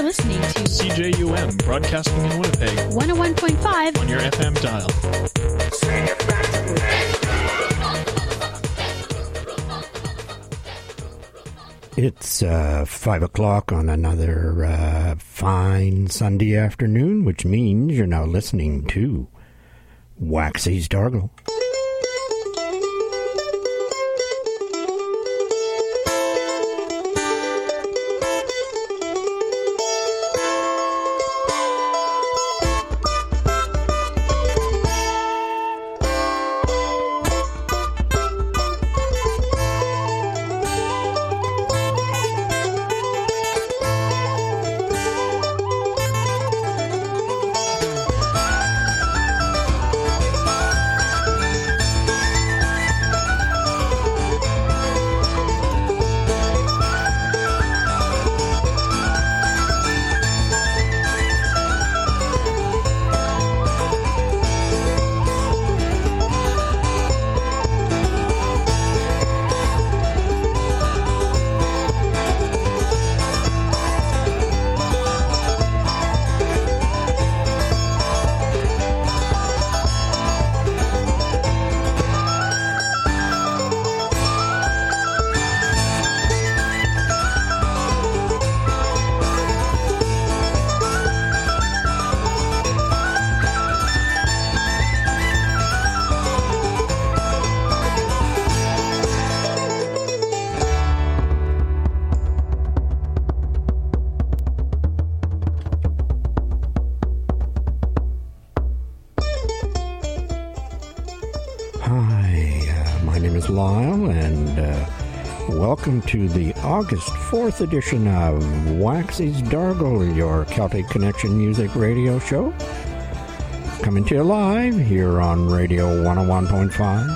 You're listening to CJUM, broadcasting in Winnipeg. 101.5 on your FM dial. It's 5 o'clock on another fine Sunday afternoon, which means you're now listening to Waxy's Dargle. Welcome to the August 4th edition of Waxy's Dargle, your Celtic Connection music radio show. Coming to you live here on Radio 101.5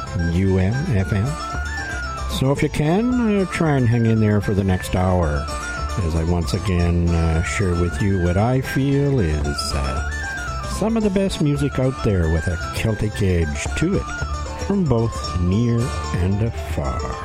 UM-FM. So if you can, try and hang in there for the next hour as I once again share with you what I feel is some of the best music out there with a Celtic edge to it from both near and afar.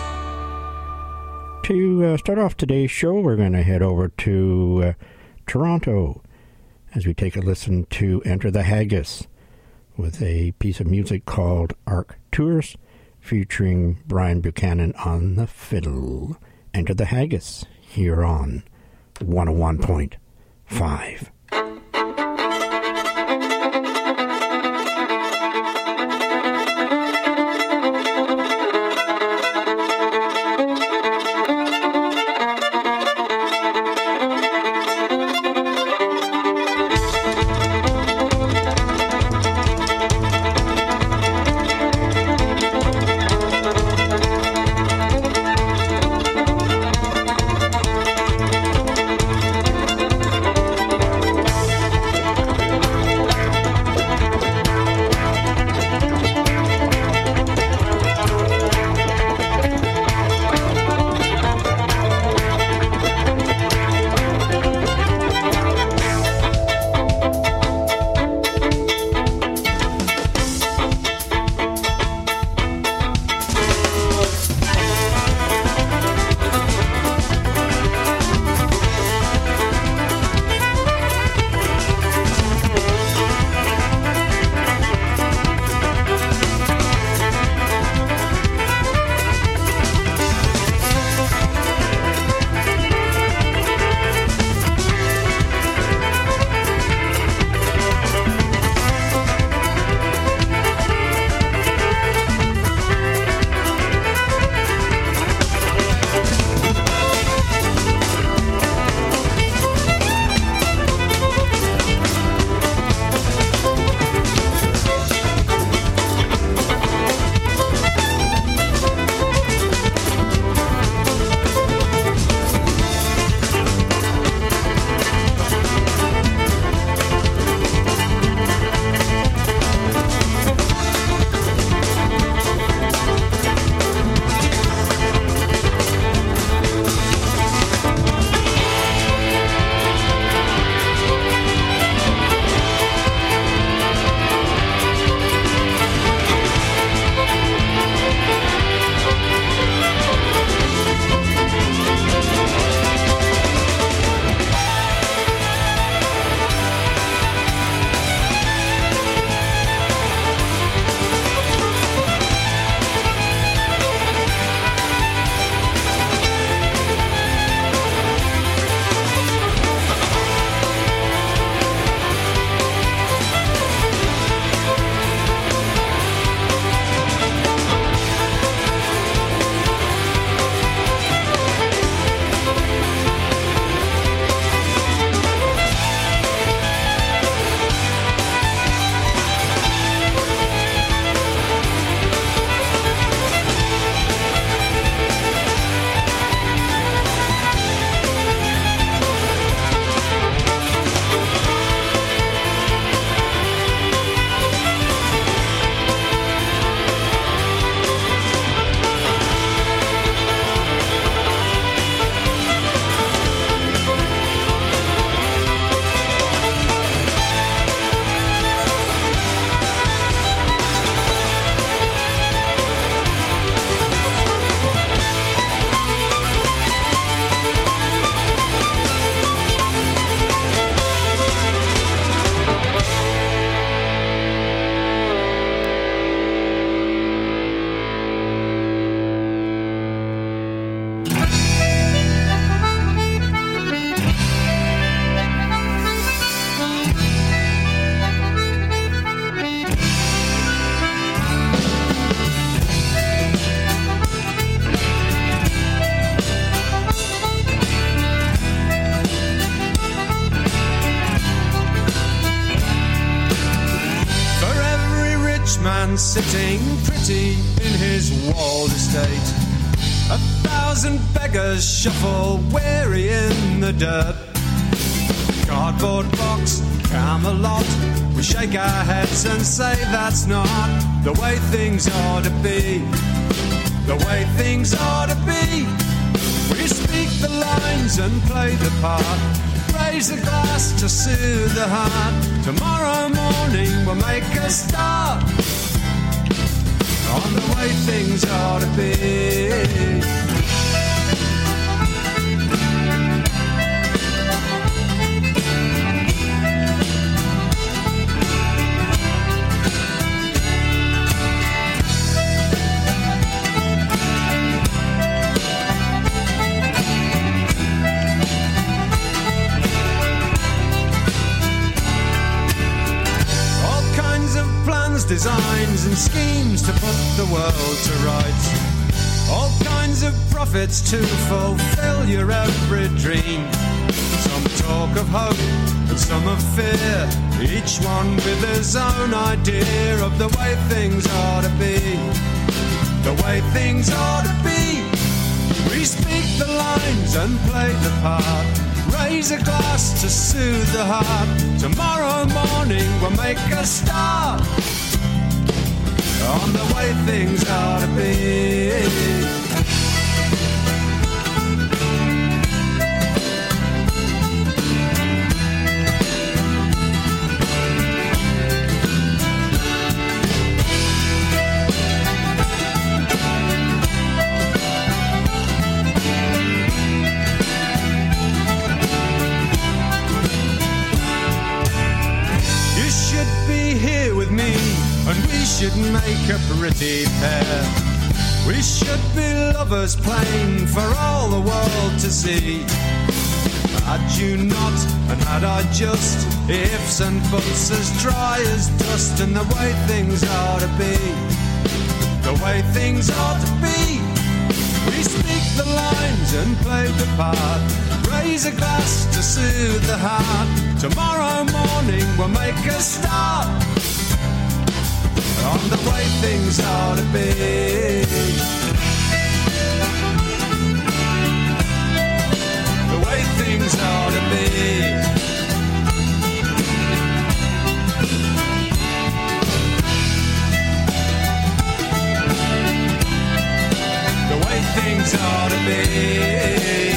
To start off today's show, we're going to head over to Toronto as we take a listen to Enter the Haggis with a piece of music called Arcturus featuring Brian Buchanan on the fiddle. Enter the Haggis here on 101.5. man sitting pretty in his walled estate. 1,000 beggars shuffle weary in the dirt. Cardboard box, Camelot, we shake our heads and say that's not the way things ought to be. The way things ought to be. We speak the lines and play the part. Raise a glass to soothe the heart. Tomorrow morning we'll make a start on the way things ought to be. Designs and schemes to put the world to rights. All kinds of profits to fulfill your every dream. Some talk of hope and some of fear, each one with his own idea of the way things ought to be. The way things ought to be. We speak the lines and play the part. Raise a glass to soothe the heart. Tomorrow morning we'll make a start on the way things ought to be. You should be here with me, and we should make a pretty pair. We should be lovers plain for all the world to see. Had you not, and had I just, ifs and buts as dry as dust, and the way things ought to be. The way things ought to be. We speak the lines and play the part. Raise a glass to soothe the heart. Tomorrow morning we'll make a start on the way things ought to be. The way things ought to be. The way things ought to be.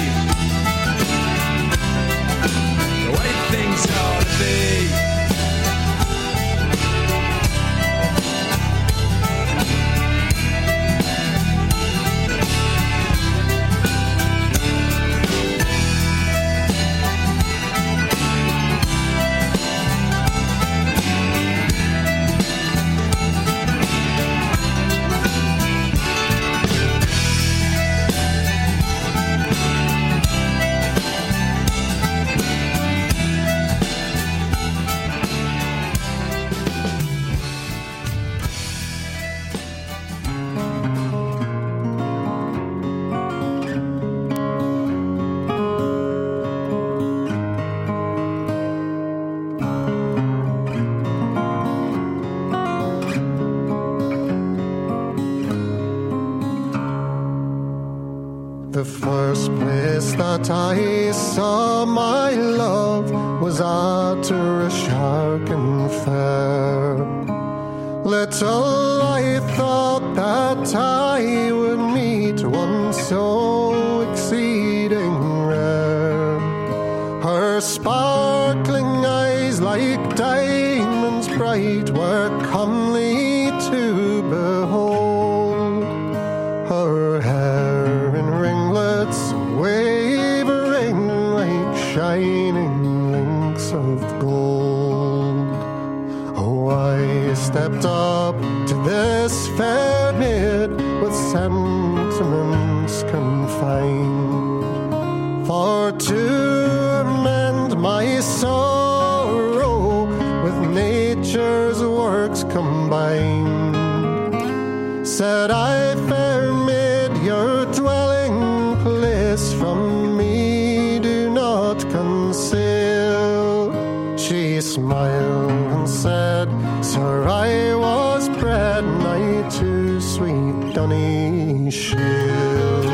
The way things ought to be. The first place that I saw my love was at a shark and fair. Little I thought that I would meet one so exceeding rare. Her sparkling eyes like diamonds bright were comely to behold. Her hair in ringlets wavering like shining links of gold. Oh, I stepped up to this fair maid with sentiments confined, for to amend my sorrow with nature's works combined. Said I, fair maid, your dwelling place from me do not conceal. She smiled and said, Sir, I was bred Doneashill.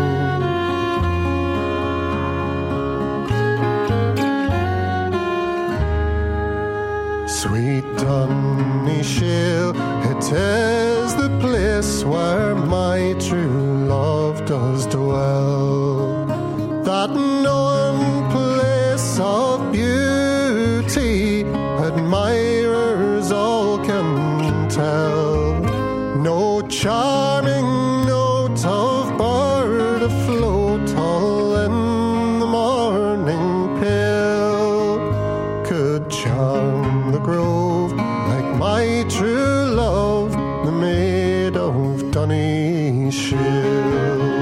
Sweet Doneashill, it is the place where my true love does dwell. That known place of beauty, admirers all can tell. No charming note of bird afloat all in the morning pale could charm the grove like my true love, the maid of Doneashill.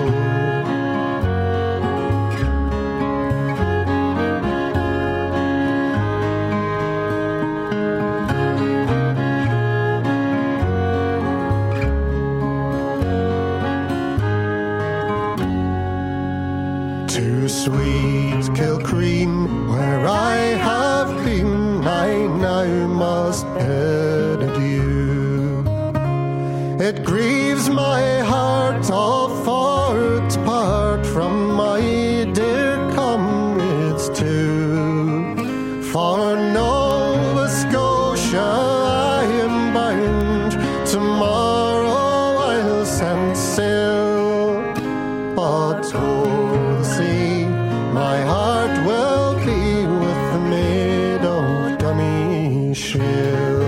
To sweet Kilcreene, where I have been, I now must bid adieu. It grieves my heart all for to part from my dear comrades too. For Nova Scotia I am bound, tomorrow I'll send sail. But o'er the sea my heart will be with the maid of Doneashill.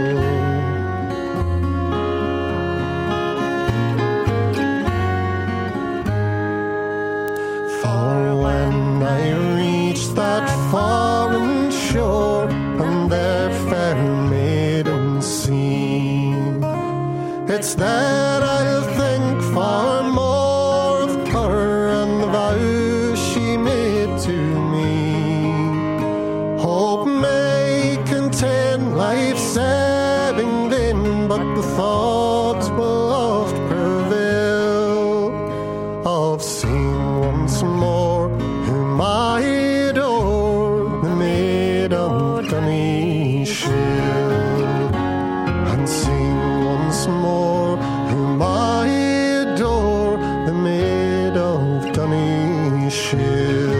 For when I reach that foreign shore and their fair maidens see, it's then I'll think far more of her and the vow she made to me. Hope may contain life's ebbing then, but the thought will oft prevail of seeing once more whom I adore, the maid of Doneashill, and seeing once more whom I adore, the maid of Doneashill.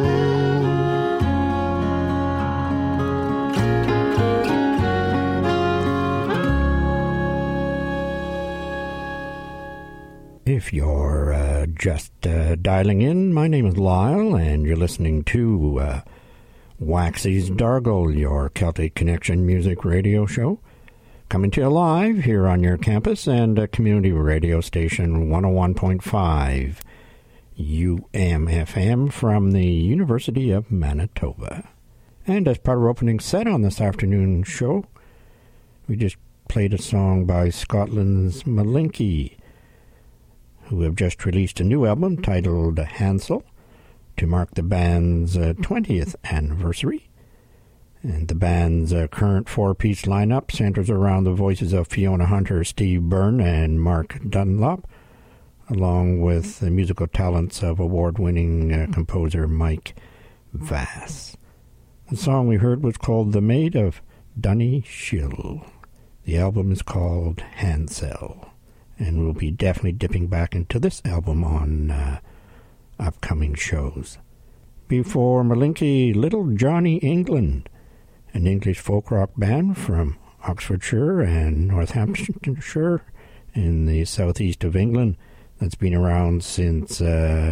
If you're just dialing in, my name is Lyle, and you're listening to Waxy's Dargle, your Celtic Connection music radio show, coming to you live here on your campus and community radio station 101.5 UMFM from the University of Manitoba. And as part of our opening set on this afternoon show, we just played a song by Scotland's Malinky, who have just released a new album titled Hansel to mark the band's 20th anniversary. And the band's current four-piece lineup centers around the voices of Fiona Hunter, Steve Byrne, and Mark Dunlop, along with the musical talents of award-winning composer Mike Vass. The song we heard was called The Maid of Doneashill. The album is called Hansel, and we'll be definitely dipping back into this album on upcoming shows. Before Malinky, Little Johnny England, an English folk rock band from Oxfordshire and Northamptonshire in the southeast of England that's been around since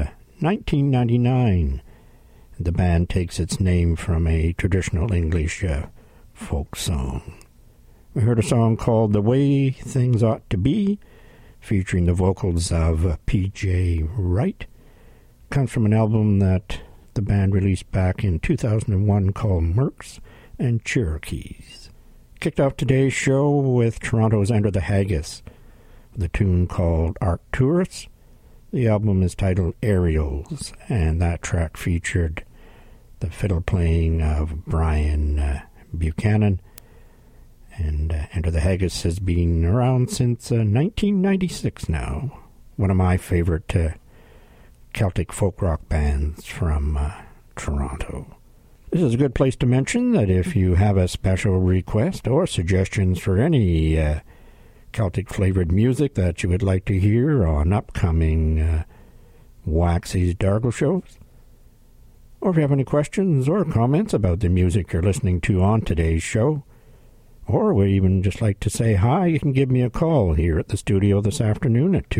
1999. The band takes its name from a traditional English folk song. We heard a song called The Way Things Ought to Be, featuring the vocals of P.J. Wright. Comes from an album that the band released back in 2001 called Mercs and Cherokees. Kicked off today's show with Toronto's Enter the Haggis, with a tune called Arcturus. The album is titled Aerials, and that track featured the fiddle playing of Brian Buchanan. And Enter the Haggis has been around since 1996 now. One of my favorite Celtic folk rock bands from Toronto. This is a good place to mention that if you have a special request or suggestions for any Celtic-flavored music that you would like to hear on upcoming Waxy's Dargle shows. Or if you have any questions or comments about the music you're listening to on today's show, or would even just like to say hi, you can give me a call here at the studio this afternoon at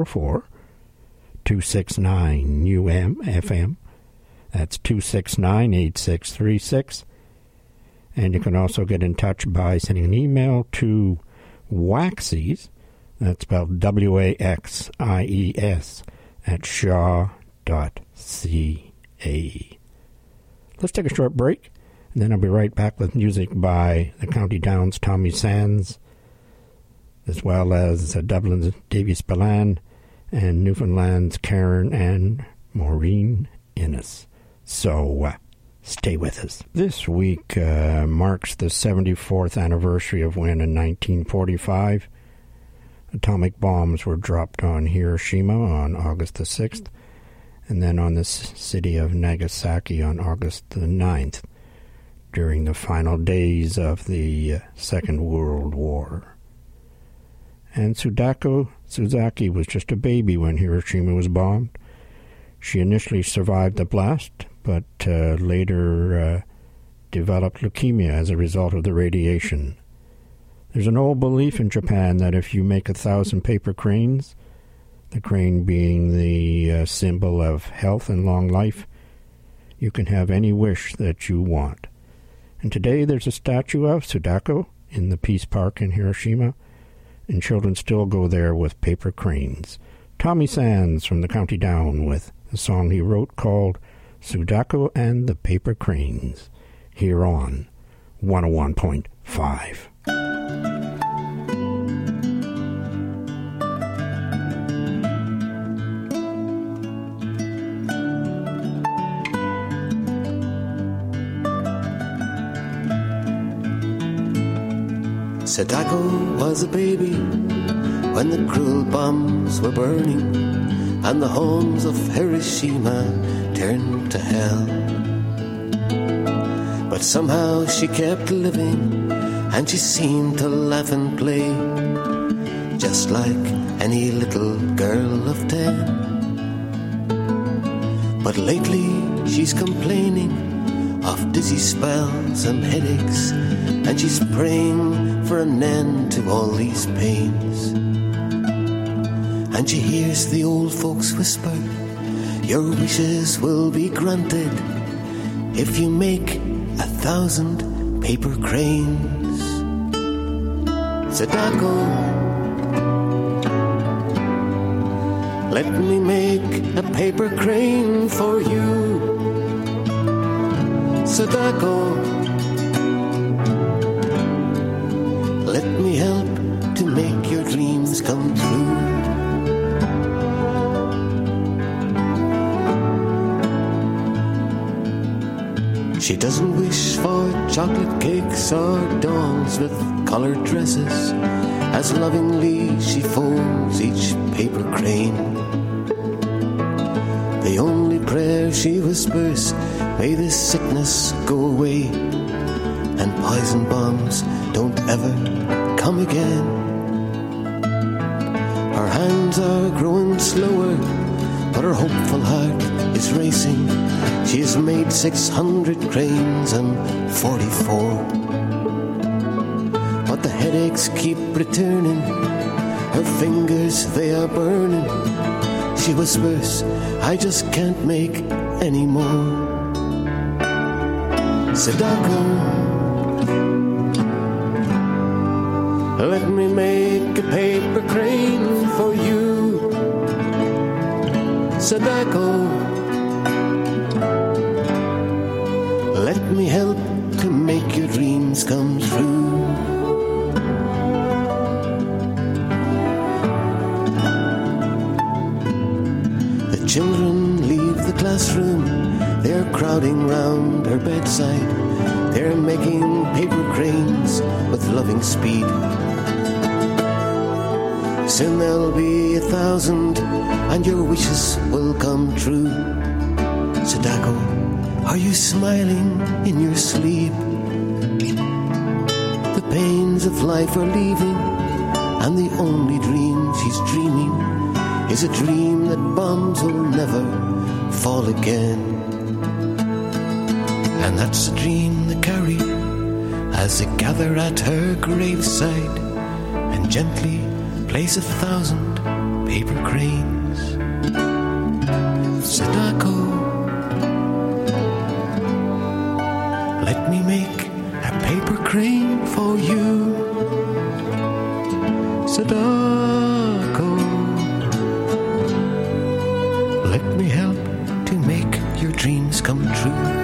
204-269-UM-FM. That's 269-8636. And you can also get in touch by sending an email to Waxy's, that's spelled WAXIES, at shaw.ca. Let's take a short break, and then I'll be right back with music by the County Down's Tommy Sands, as well as Dublin's Davy Spillane, and Newfoundland's Karen and Maureen Innes. So, stay with us. This week marks the 74th anniversary of when, in 1945, atomic bombs were dropped on Hiroshima on August the 6th, and then on the city of Nagasaki on August the 9th, during the final days of the Second World War. And Sadako Suzaki was just a baby when Hiroshima was bombed. She initially survived the blast, but later developed leukemia as a result of the radiation. There's an old belief in Japan that if you make 1,000 paper cranes, the crane being the symbol of health and long life, you can have any wish that you want. And today there's a statue of Sadako in the Peace Park in Hiroshima, and children still go there with paper cranes. Tommy Sands from the County Down with a song he wrote called Sadako and the Paper Cranes, here on 101.5. Sadako was a baby when the cruel bombs were burning and the homes of Hiroshima turned to hell. But somehow she kept living, and she seemed to laugh and play, just like any little girl of 10. But lately she's complaining of dizzy spells and headaches, and she's praying for an end to all these pains. And she hears the old folks whisper, your wishes will be granted if you make 1,000 paper cranes. Sadako, let me make a paper crane for you. Sadako, let me help to make your dreams come true. She doesn't wish for chocolate cakes or dolls with coloured dresses, as lovingly she folds each paper crane. The only prayer she whispers, may this sickness go away, and poison bombs don't ever come again. Her hands are growing slower, but her hopeful heart is racing. She has made 600 cranes and 44. But the headaches keep returning, her fingers, they are burning. She whispers, I just can't make any more. Sadako, let me make a paper crane for you. Sadako, let me help to make your dreams come true. The children leave the classroom, they're crowding round her bedside. They're making paper cranes with loving speed. Soon there'll be 1,000 and your wishes will come true. Sadako, are you smiling in your sleep? The pains of life are leaving and the only dream she's dreaming is a dream that bombs will never fall again. And that's the dream they carry as they gather at her graveside and gently place 1,000 paper cranes. Sadako, let me make a paper crane for you. Sadako, let me help to make your dreams come true.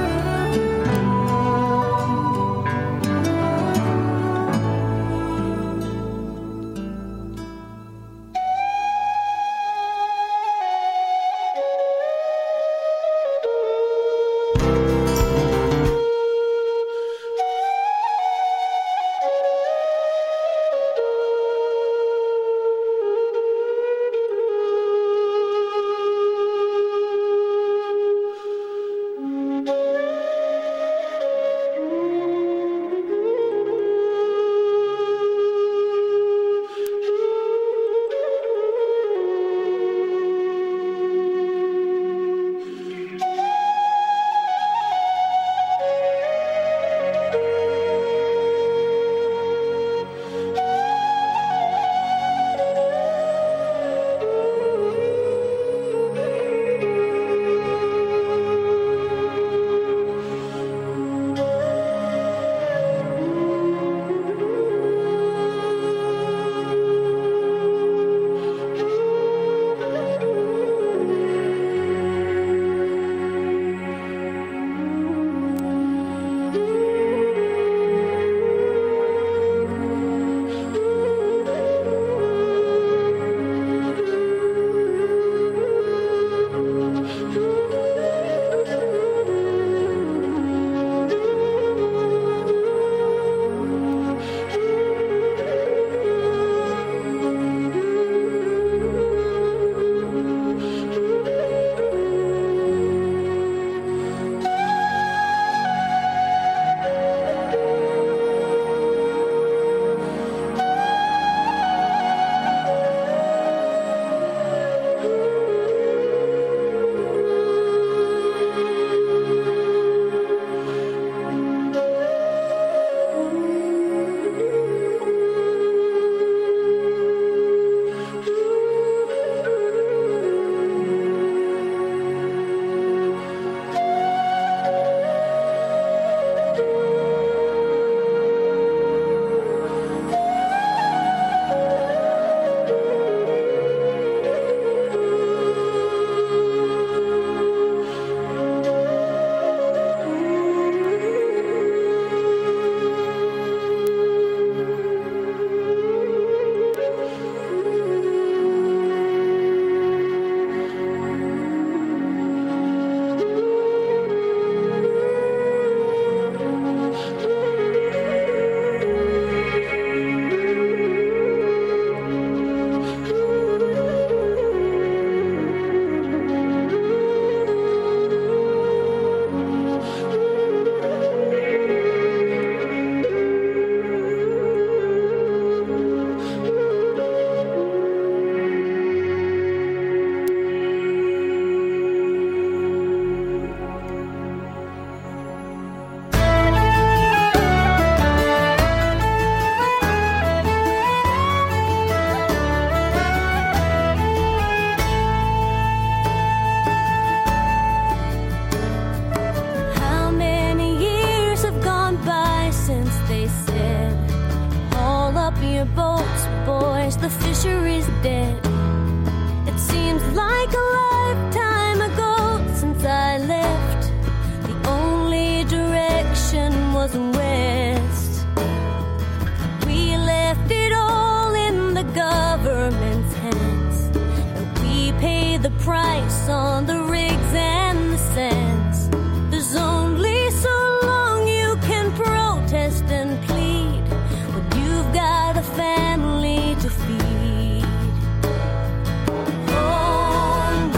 Family to feed. Oh,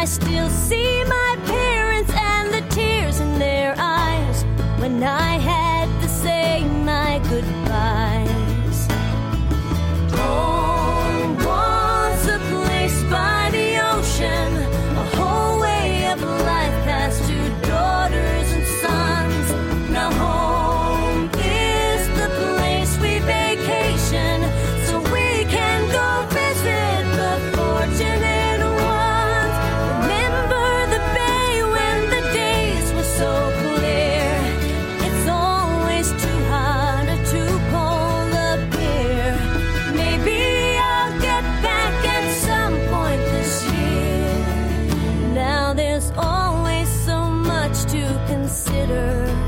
I still see my parents and the tears in their eyes when I had to say my goodbyes. Home was a place by the ocean, a whole way of life passed to daughters and sons. Now home is the place we vacation, so we can go visit the fortunate ones. Remember the bay when the days were so clear. It's always too hot or too cold up here. Maybe I'll get back at some point this year. Now there's always so much to consider.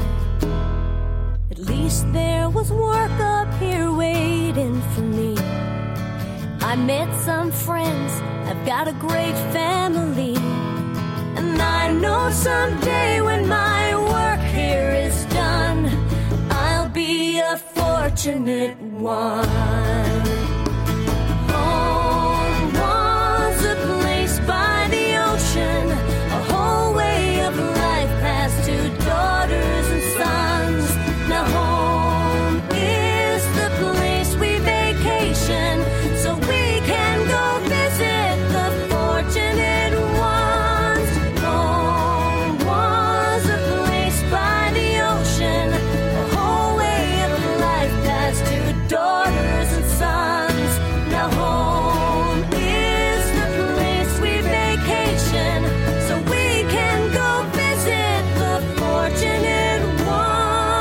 At least there was work up here waiting for me. I met some friends, I've got a great family. And I know someday when my work here is done, I'll be a fortunate one. Home was a place by the ocean, a whole way of life passed to daughters and sons. Now home is the place we vacation, so we can go visit the fortunate ones. Home was a place by the ocean, a whole way of life passed to daughters and sons. Now home is the place we vacation, so we can go visit the fortunate ones.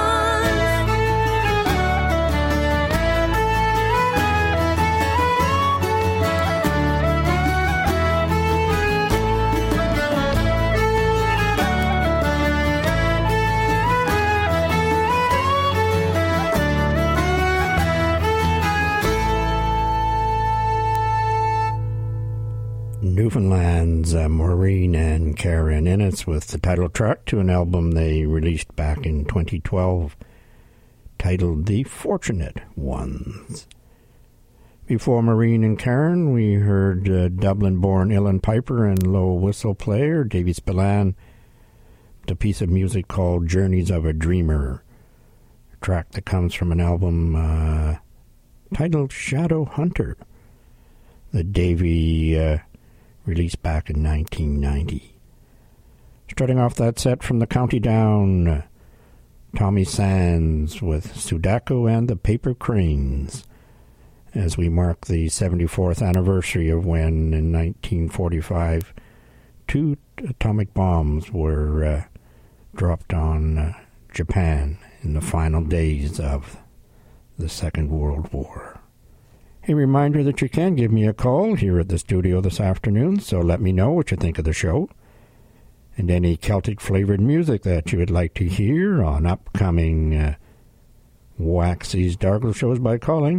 Newfoundland's Maureen and Karen Innes with the title track to an album they released back in 2012 titled The Fortunate Ones. Before Maureen and Karen, we heard Dublin-born uilleann piper and low whistle player Davy Spillane with a piece of music called Journeys of a Dreamer, a track that comes from an album titled Shadow Hunter that Davy released back in 1990. Starting off that set from the County Down, Tommy Sands with Sudaku and the Paper Cranes, as we mark the 74th anniversary of when, in 1945, 2 atomic bombs were dropped on Japan in the final days of the Second World War. A reminder that you can give me a call here at the studio this afternoon, so let me know what you think of the show and any Celtic-flavored music that you would like to hear on upcoming Waxy's Dargle shows by calling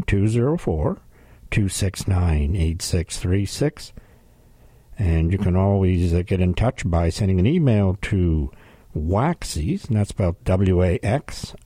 204-269-8636. And you can always get in touch by sending an email to Waxy's, and that's spelled Waxies,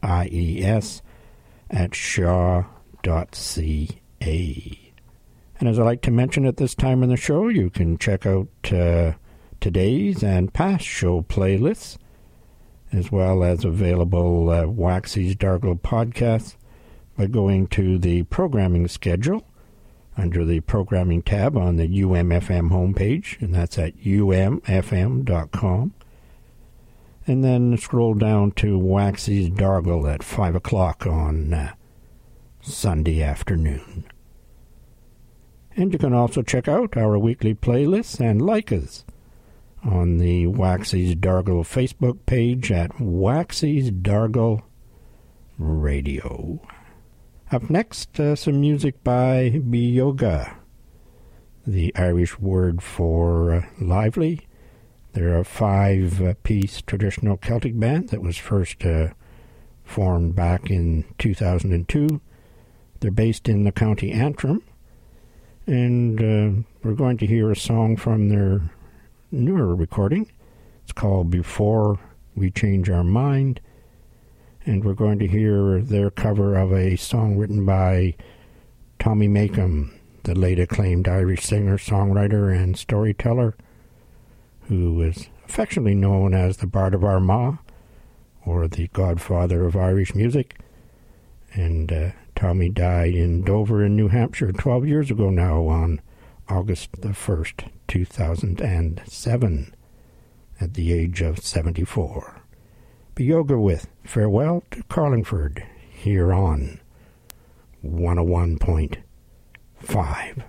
at shaw.ca. And as I like to mention at this time in the show, you can check out today's and past show playlists, as well as available Waxy's Dargle podcasts by going to the programming schedule under the programming tab on the UMFM homepage, and that's at umfm.com. And then scroll down to Waxy's Dargle at 5 o'clock on Sunday afternoon. And you can also check out our weekly playlists and like us on the Waxy's Dargle Facebook page at Waxy's Dargle Radio. Up next, some music by Bioga, the Irish word for lively. They're a 5-piece traditional Celtic band that was first formed back in 2002. They're based in the County Antrim, and we're going to hear a song from their newer recording. It's called Before We Change Our Mind, and we're going to hear their cover of a song written by Tommy Makem, the late acclaimed Irish singer, songwriter, and storyteller, who was affectionately known as the Bard of Armagh, or the godfather of Irish music. And Tommy died in Dover in New Hampshire 12 years ago now on August the 1st, 2007, at the age of 74. Beyoga with Farewell to Carlingford here on 101.5.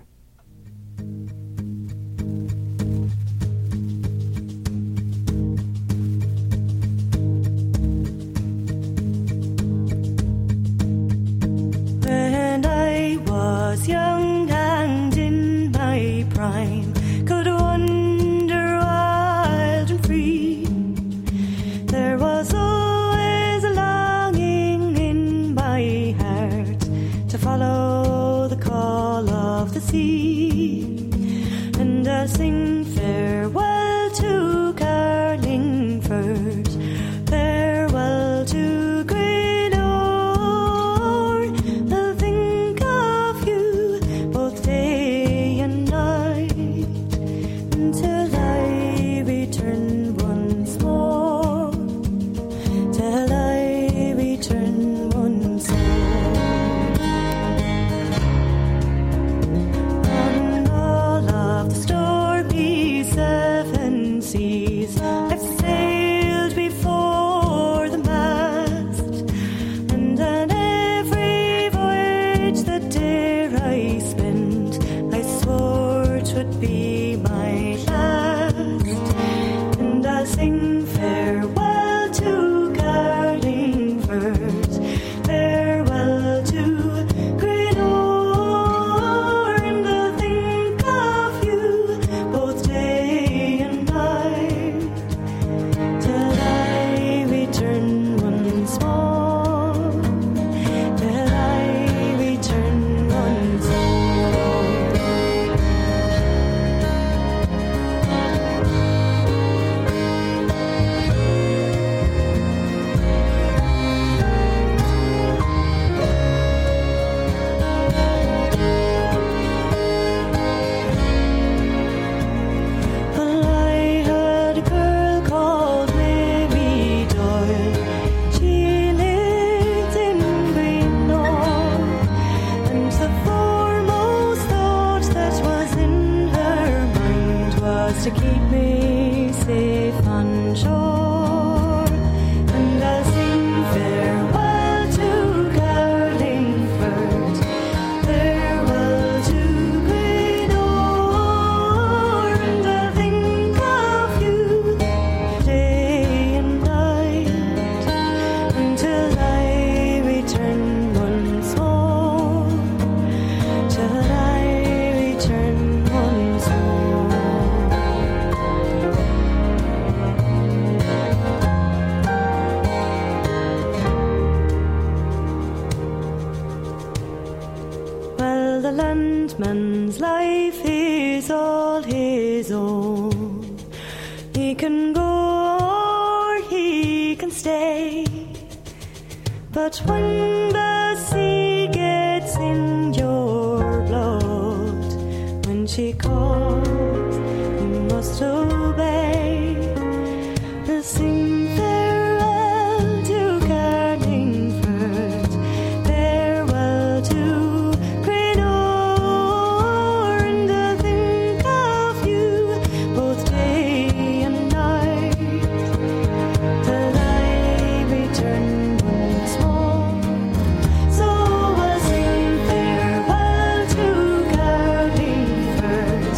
When I was young and in my prime, could wander wild and free, there was always a longing in my heart to follow the call of the sea, and I'll sing farewell to Carlingford, farewell to Greenore. I'll think of you both day and night until I return once more, till I return once more. On all of the stormy seven seas I've sailed before the mast, and on every voyage that dare I spent, I swore 'twould be my last, and I'll sing farewell to Carlingford, farewell to Greenore, and I'll think of you both day and night till I return once more, till I return once more. Well, I had a girl called Mary Doyle. She lived in Greenore, and the foremost thought that was in her mind was to keep me safe on shore. And I'll sing farewell to Carlingford, farewell to Greenore, and I'll think of you day and night until I return once more, till I return once more. Well, the landman's life is all his own. He can go or he can stay, but when the sea gets in your blood, when she calls, you must obey. We'll sing farewell to Carlingford, farewell to Greenore, and I'll think of you both day and night till I return once more. So I'll sing farewell to Carlingford,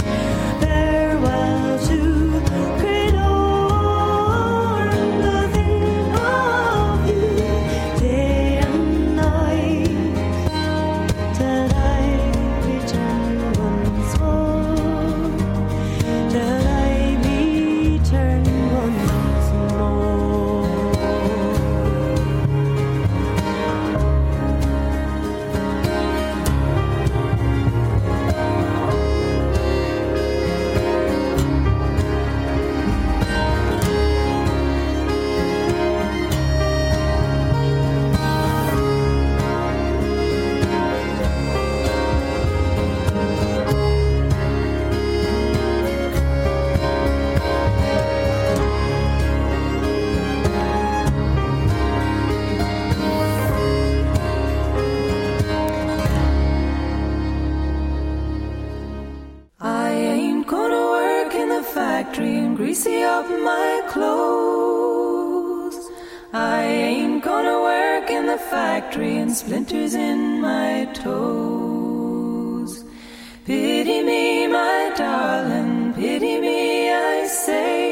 and greasy up my clothes. I ain't gonna work in the factory and splinters in my toes. Pity me, my darling, pity me, I say.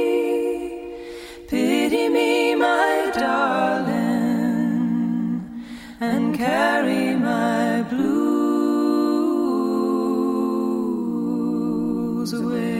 Pity me, my darling, and carry my blues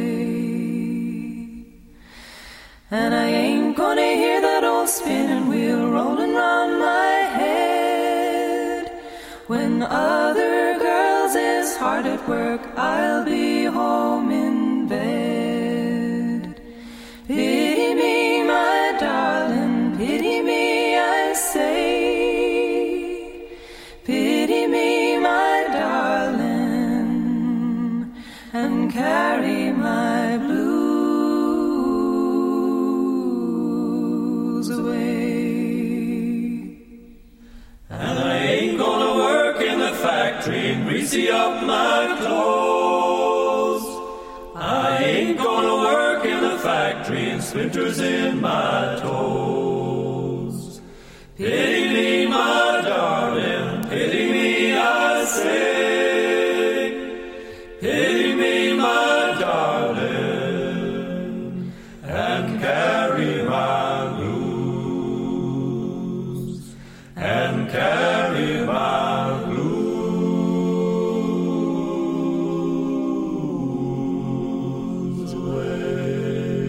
away. And I ain't gonna hear that old spinning wheel rolling round my head. When other girls is hard at work, I'll be home in bed. Pity me, my darling, pity me, I say. Pity me, my darling, and carry my blues away. And I ain't gonna work in the factory and greasy up my clothes. I ain't gonna work in the factory and splinters in my toes. Pity me, my darling, pity me, I say. Pity me, my darling, and carry my blues, and carry my blues away.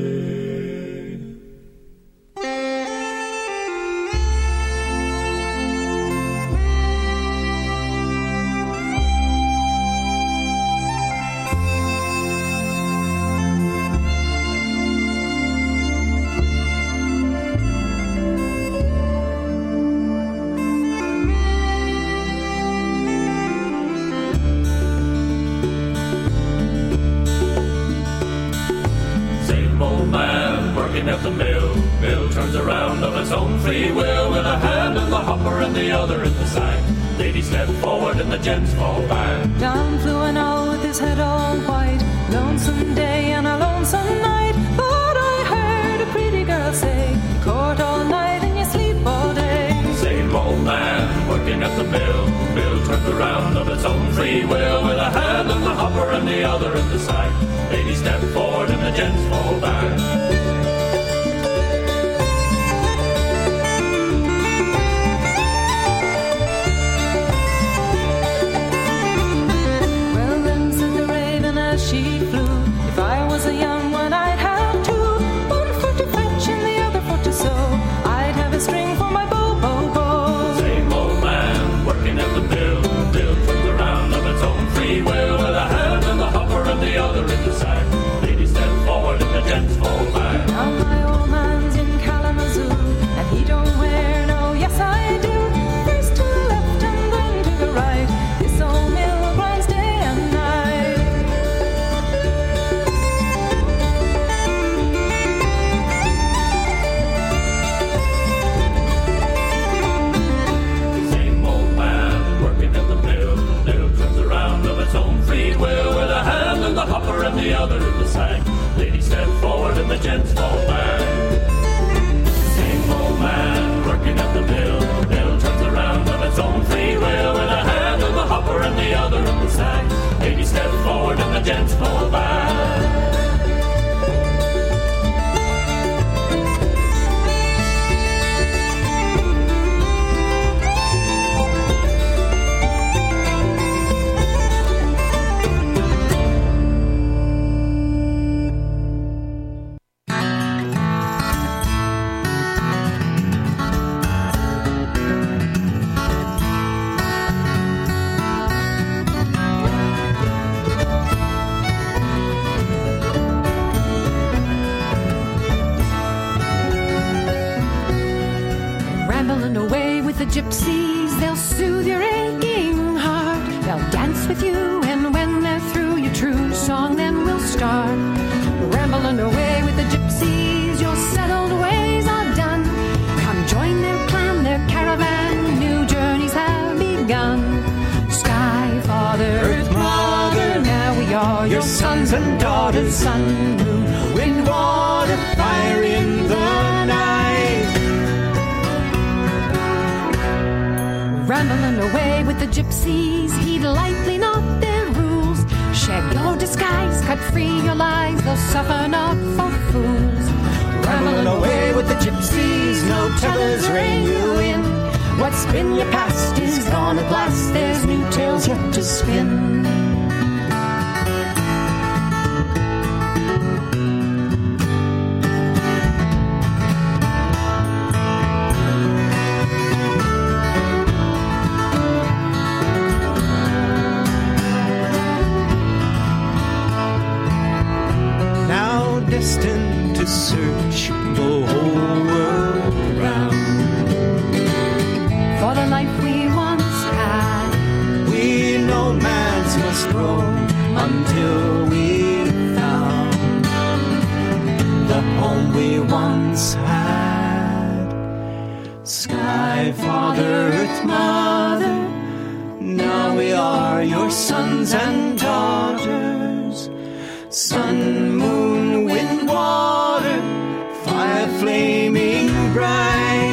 Same old man working at the mill. Mill turns around of its own free will, with a hand in the hopper and the other in the sack. Ladies step forward and the gents fall back. Down flew an owl with his head all white. Lonesome day and a lonesome night. But I heard a pretty girl say, you court all night and you sleep all day. Same old man working at the mill. Mill turns around of its own free will, with a hand in the hopper and the other in the sack. Ladies step forward and the gents fall back. Well then said the raven as she flew, if I was a young one I'd have two. One foot to fetch and the other foot to sew. I'd have a string for my bow, bow, bow. Same old man working at the mill. Mill turns around of its own free will, with a hand in the hopper and the other in the sack. Ladies step forward and the gents fall back. Now my old man's in Kalamazoo, and he don't wear no, yes I do. First to the left and then to the right. This old mill grinds day and night. Same old man working at the mill. Mill turns around of its own free will, with a hand in the hopper and the other in the sack. Ladies step forward and the gents fall back. Same old man working at the mill. Mill turns around of its own free will, with a hand in the hopper and the other in the sack. Ladies step forward and the gents fall back. Rambling away with the gypsies, they'll soothe your aching heart. They'll dance with you, and when they're through, your true song then will start. Rambling away with the gypsies, your settled ways are done. Come join their clan, their caravan, new journeys have begun. Sky Father, Earth Mother, now we are your sons and daughters, sun, moon, wind, wind, water, fire in the night. Rambling away with the gypsies, heed lightly not their rules. Shed your disguise, cut free your lies, they'll suffer not for fools. Rambling away with the gypsies, no tethers rein you in. What's been your past is gone at last, there's new tales yet to spin. Now destined to search the whole world round For the life we once had, we nomads must roam until we found the home we once had. Sky Father, Earth Mother, now we are your sons and daughters. Sun, moon, wind, water, fire flaming bright.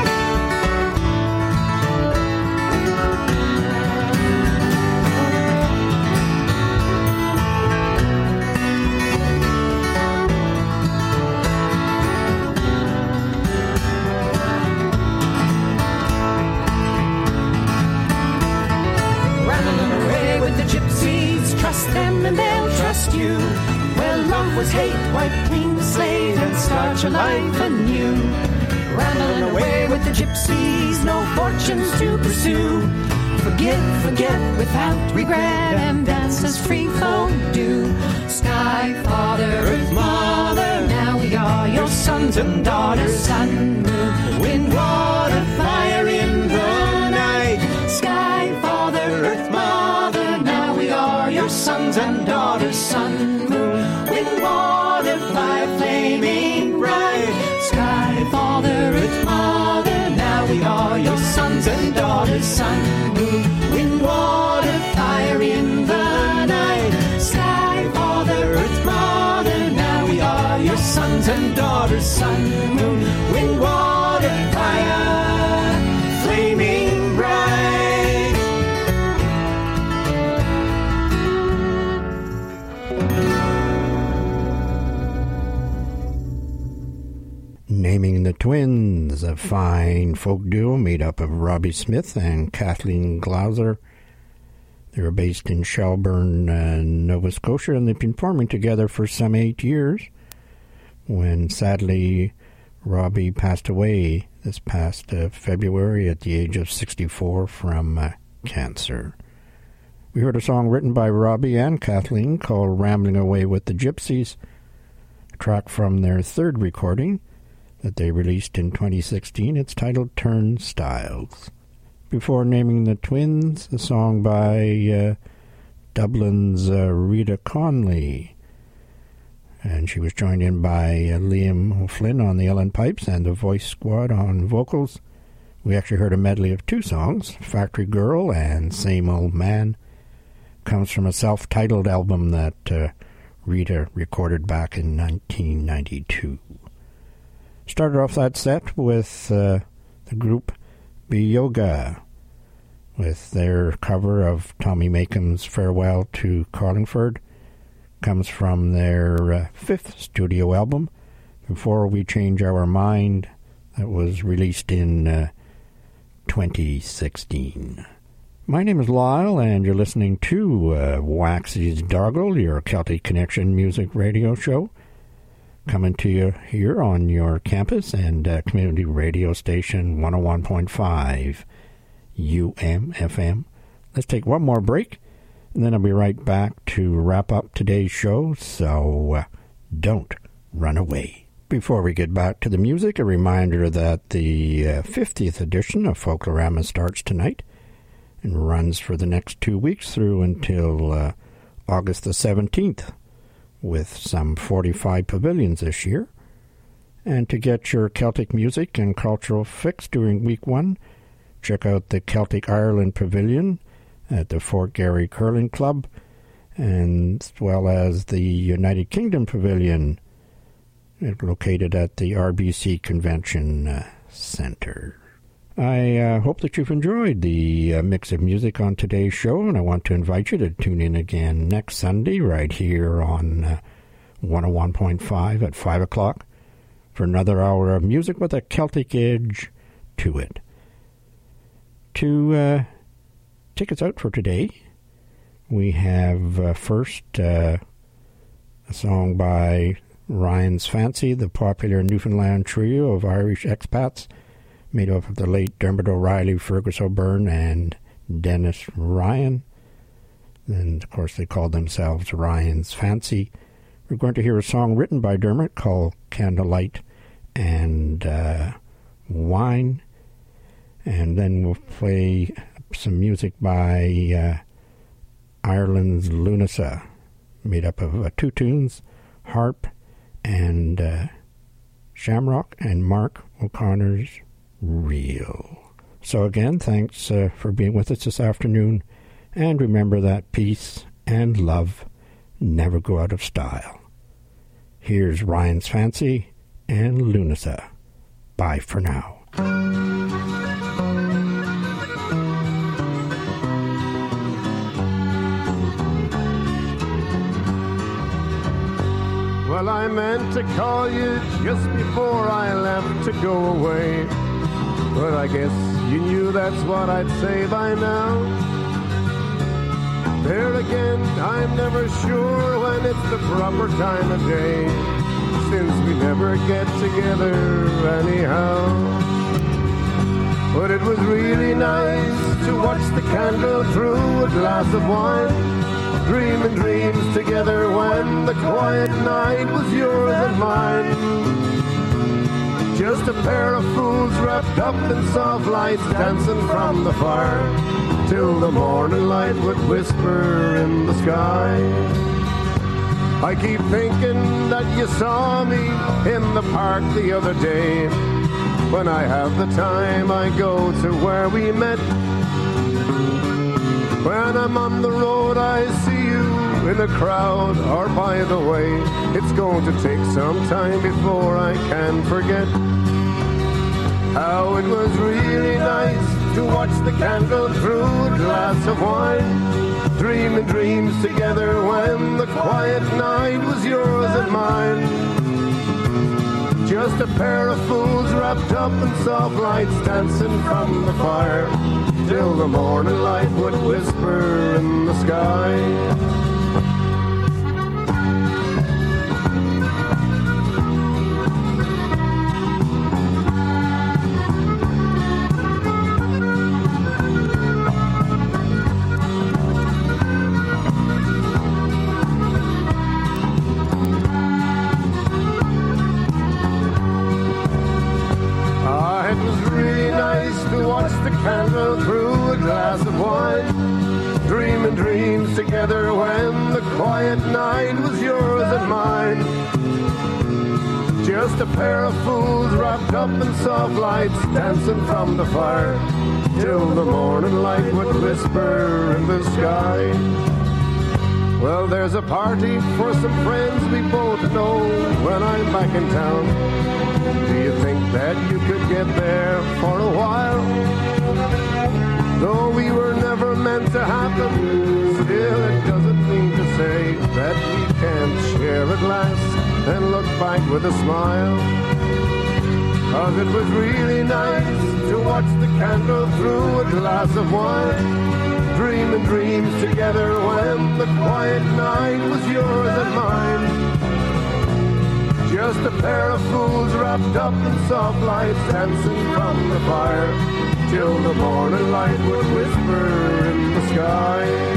Trust them and they'll trust you. Where love was hate, wipe clean the slate and start your life anew. Rambling away with the gypsies, no fortunes to pursue. Forgive, forget without regret, and dance as free folk do. Sky Father, Earth Mother, now we are your sons and daughters. Sun, moon, wind, water, fire in the night. Sky Father, Earth Mother, now we are your sons and daughters. Sun, moon, wind, water, fire flaming bright. Sky Father, Earth Mother, now we are your sons and daughters. Sun, moon, wind, water, fire in the night. Sky Father, Earth Mother, now we are your sons and daughters. Sun, moon, wind, water, fire flaming bright. Naming the Twins, a fine folk duo made up of Robbie Smith and Kathleen Glauser. They were based in Shelburne, Nova Scotia, and they've been forming together for some 8 years when, sadly, Robbie passed away this past February at the age of 64 from cancer. We heard a song written by Robbie and Kathleen called Rambling Away with the Gypsies, a track from their third recording that they released in 2016. It's titled Turnstiles. Before naming the Twins, a song by Dublin's Rita Conley. And she was joined in by Liam O'Flynn on the Ellen Pipes and the Voice Squad on vocals. We actually heard a medley of two songs, Factory Girl and Same Old Man. Comes from a self-titled album that Rita recorded back in 1992. Started off that set with the group Biyoga with their cover of Tommy Maken's Farewell to Carlingford. Comes from their fifth studio album, Before We Change Our Mind, that was released in 2016. My name is Lyle, and you're listening to Waxy's Dargle, your Celtic Connection music radio show, coming to you here on your campus and community radio station 101.5 UMFM. Let's take one more break, and then I'll be right back to wrap up today's show, so don't run away. Before we get back to the music, a reminder that the 50th edition of Folklorama starts tonight and runs for the next 2 weeks through until August the 17th, with some 45 pavilions this year. And to get your Celtic music and cultural fix during week one, check out the Celtic Ireland Pavilion at the Fort Garry Curling Club, and as well as the United Kingdom Pavilion It's located at the RBC Convention Center. I hope that you've enjoyed the mix of music on today's show, and I want to invite you to tune in again next Sunday right here on 101.5 at 5 o'clock for another hour of music with a Celtic edge to it. To take us out for today, we have first a song by Ryan's Fancy, the popular Newfoundland trio of Irish expats made up of the late Dermot O'Reilly, Fergus O'Byrne, and Dennis Ryan. And, of course, they called themselves Ryan's Fancy. We're going to hear a song written by Dermot called Candlelight and Wine. And then we'll play some music by Ireland's Lunasa, made up of 2 tunes, harp and shamrock, and Mark O'Connor's Reel. So again, thanks for being with us this afternoon, and remember that peace and love never go out of style. Here's Ryan's Fancy and Lunasa. Bye for now. Well, I meant to call you just before I left to go away, but I guess you knew that's what I'd say by now. There again, I'm never sure when it's the proper time of day, since we never get together anyhow. But it was really nice to watch the candle through a glass of wine, dreaming dreams together when the quiet night was yours and mine. Just a pair of fools wrapped up in soft lights, dancing from the fire till the morning light would whisper in the sky. I keep thinking that you saw me in the park the other day. When I have the time, I go to where we met. When I'm on the road, I see you in a crowd or by the way. It's going to take some time before I can forget how it was really nice to watch the candle through a glass of wine, dreaming dreams together when the quiet night was yours and mine. Just a pair of fools wrapped up in soft lights, dancing from the fire till the morning light would whisper in the sky. Candle through a glass of wine, dreaming dreams together when the quiet night was yours and mine. Just a pair of fools wrapped up in soft lights, dancing from the fire till the morning light would whisper in the sky. Well, there's a party for some friends we both know when I'm back in town. Do you think that you could get there for a while? Though we were never meant to happen, still it doesn't mean to say that we can't share a glass and look back with a smile. 'Cause it was really nice to watch the candle through a glass of wine, dreaming dreams together when the quiet night was yours and mine. Just a pair of fools wrapped up in soft lights, dancing from the fire till the morning light would whisper in the sky.